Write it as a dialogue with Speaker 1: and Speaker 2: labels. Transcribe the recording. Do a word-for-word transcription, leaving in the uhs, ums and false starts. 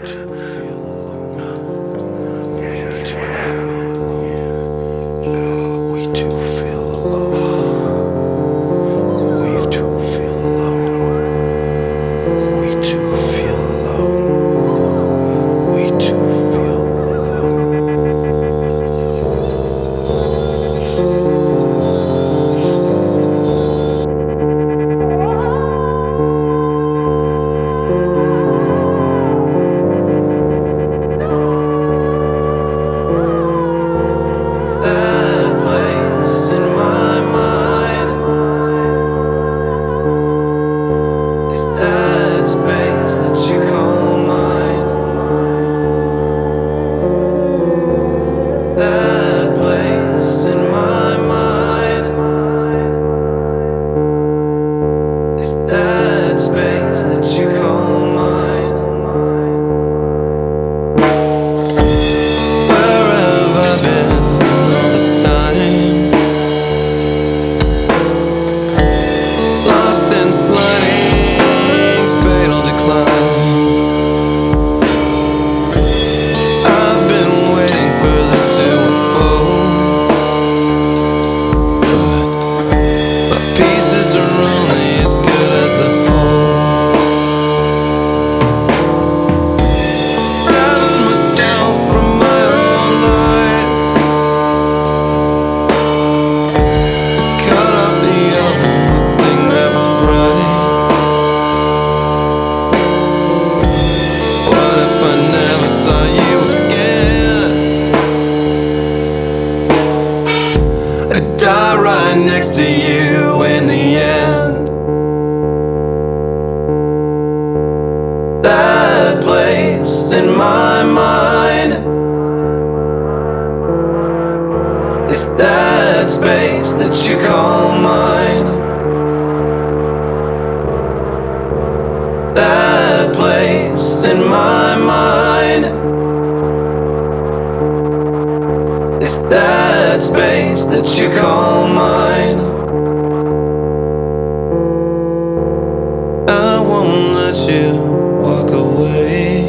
Speaker 1: too feel alone. We too feel alone. We too feel alone. We too feel alone. We too feel alone. We too feel alone. That place in my mind is that space that you call mine. That place in my mind is that space that you call mine. Where have I been all this time? Lost in sliding fatal decline. I've been waiting for this to unfold, but my pieces are only as good as the whole. Severed myself from my own life, cut off the only thing that was right. What if I never saw you again? I'd die right next to you in the end. That place in my mind is that space that you call mine. That place in my mind is that space that you call mine. I won't let you walk away.